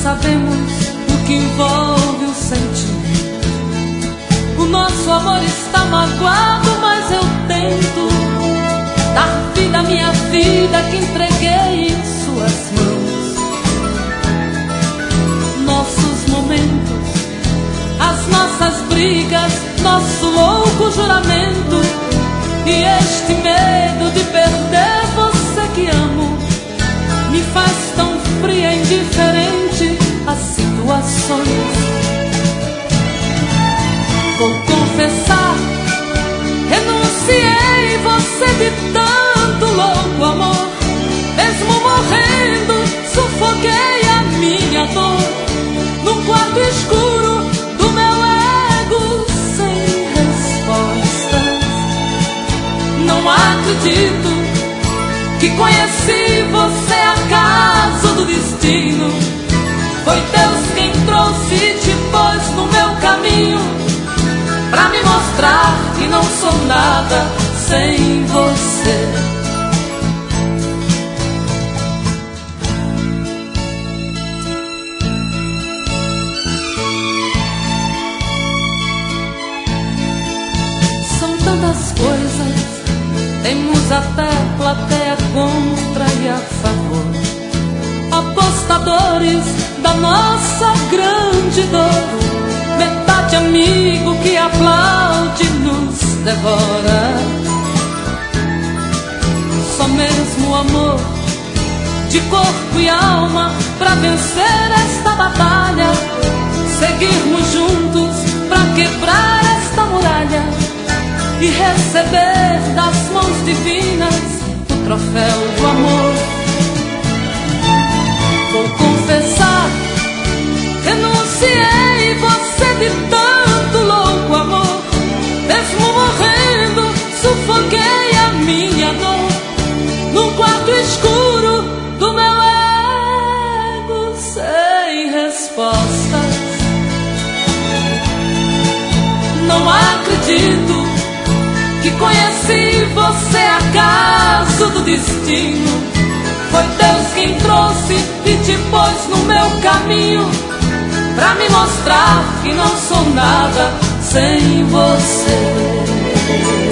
sabemos o que envolve o sentimento. O nosso amor está magoado, mas eu tento dar vida à minha vida que entreguei em suas mãos. Nossos momentos, as nossas brigas, nosso louco juramento e este medo de perder você que amo me faz tão fria e indiferente às situações. Vou confessar, renunciei você de tanto louco amor. Mesmo morrendo, sufoquei a minha dor num quarto escuro do meu ego sem respostas. Não acredito que conheci você acaso do destino. Foi Deus quem trouxe e te pôs no meu caminho, pra me mostrar que não sou nada sem você. São tantas coisas, temos até plateia contra e a favor, apostadores da nossa grande dor, metade amigo que aplaude nos devora. Só mesmo o amor de corpo e alma pra vencer esta batalha, seguirmos juntos pra quebrar esta muralha e receber das mãos divinas o troféu do amor. Vou confessar, renunciei você de tanto louco amor. Mesmo morrendo, sufoquei a minha dor num quarto escuro do meu ego sem respostas. Não acredito que conheci você acaso do destino. Foi Deus quem trouxe e te pôs no meu caminho, pra me mostrar que não sou nada sem você.